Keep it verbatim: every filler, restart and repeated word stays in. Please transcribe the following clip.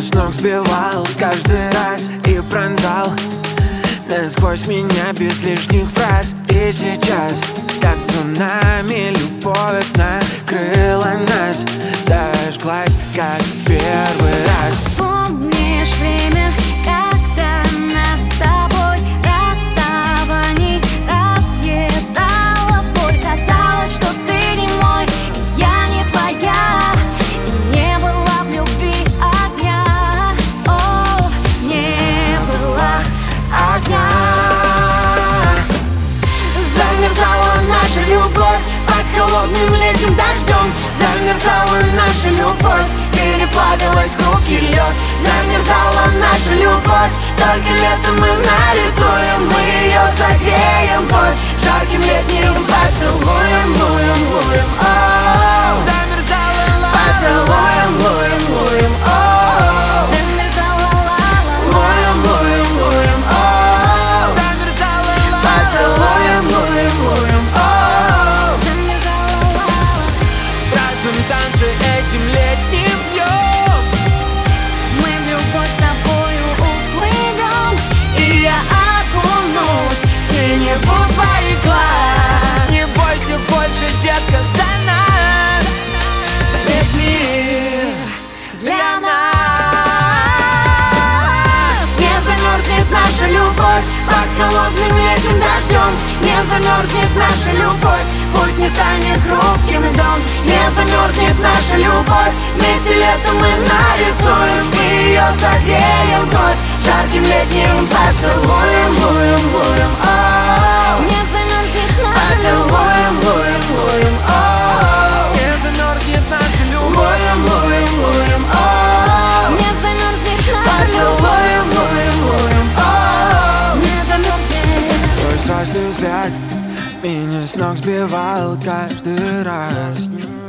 с ног сбивал каждый раз и пронзал насквозь меня без лишних фраз. И сейчас, как цунами, любовь накрыла нас, зажглась, как в первый раз. Помнишь время, когда нас с тобой расставаний разъедала боль? Казалось, что ты не мой, я не твоя, не было в любви огня. О, не было огня. Замерзала наша любовь под холодным летним дождем. Замерзала наша любовь, переплавилась в хрупкий лед. Замерзала наша любовь, только летом мы нарисуем, мы ее согреем вновь жарким летним поцелуем, луем, луем, о. Замерзала поцелуем, луем, луем, о. Замерзала луем, луем, луем, о. Замерзала поцелуем, луем, луем, о. Замерзала В разном танце этим летним днем мы в любовь с тобою уплывем, и я окунусь в синеву твоих глаз. Не бойся больше, детка, за нас весь мир для нас. Не замерзнет наша любовь под холодным летним дождем. Не замерзнет наша любовь, пусть не станет хрупким льдом. Не замерзнет наша любовь, вместе летом мы нарисуем, и ее согреем вновь жарким летним поцелуем, луем, луем, о. Не замерзнет наша поцелуем, луем, луем, о. Не замерзнет наша любовь, Луем, луем, луем, о. Не замерзнет наша поцелуем, луем, луем, о. Не замерзнет. твой страстный взгляд меня с ног сбивал каждый раз.